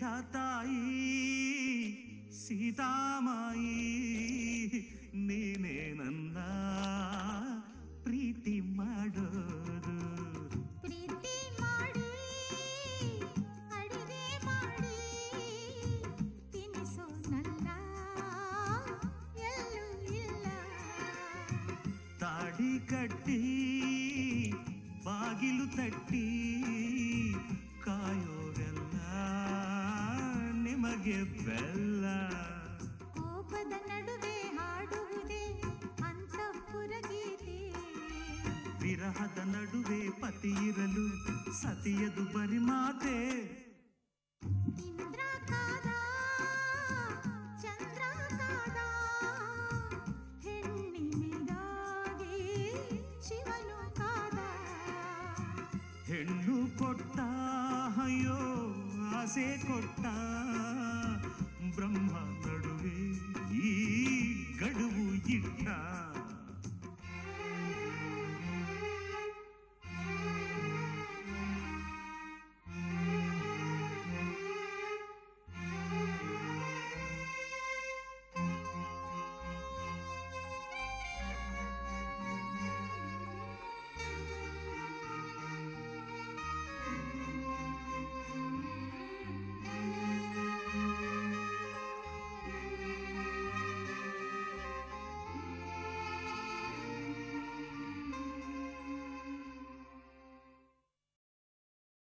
ತಾಯಿ ಸೀತಾಮಾಯಿ ನೀನೇ ನನ್ನ ಪ್ರೀತಿ ಮಾಡೋದು. ಪ್ರೀತಿ ಮಾಡಿ ಅಡಿಗೆ ಮಾಡಿ ತಿನಿಸೋ ನನ್ನ ಎಲ್ಲೂ ಇಲ್ಲ. ತಾಡಿ ಕಟ್ಟಿ ಬಾಗಿಲು ತಟ್ಟಿ ಕಾಯೋರೆಲ್ಲ ನಿಮಗೆ ಬೆಲ್ಲ. ಕೋಪದ ನಡುವೆ ಹಾಡುವುದೇ ಅಂತಃಪುರ ಗೀತೆ. ವಿರಹದ ನಡುವೆ ಪತಿ ಇರಲು ಸತಿಯದು ಬರಿ ಮಾತೆ. ಇಂದ್ರ ಕಾದ ಚಂದ್ರ ಕಾದ ಹೆಣ್ಣಿನಿಗಾಗಿ ಶಿವನು ಕಾದ. ಹೆಣ್ಣು ಕೊಟ್ಟ ಅಯ್ಯೋ ಆಸೆ ಕೊಟ್ಟ ಬ್ರಹ್ಮ ನಡುವೆ ಈ ಗಡುವು ಇಟ್ಟ.